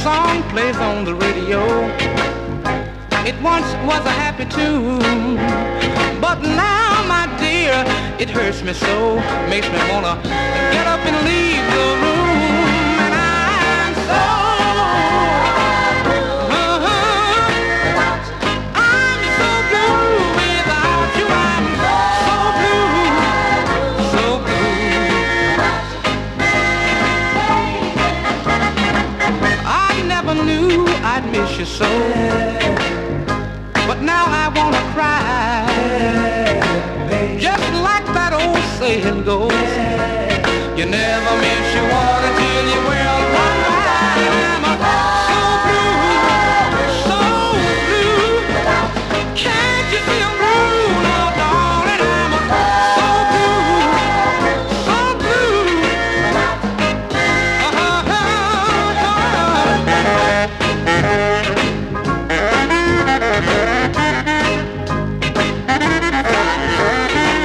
song plays on the radio. It once was a happy tune, but now, my dear, it hurts me so. Makes me wanna get up and leave the room. And I'm so I'm so blue without you. I'm so blue, so blue. I never knew I'd miss you so, but now I wanna cry. Just like that old saying goes, you never miss your water.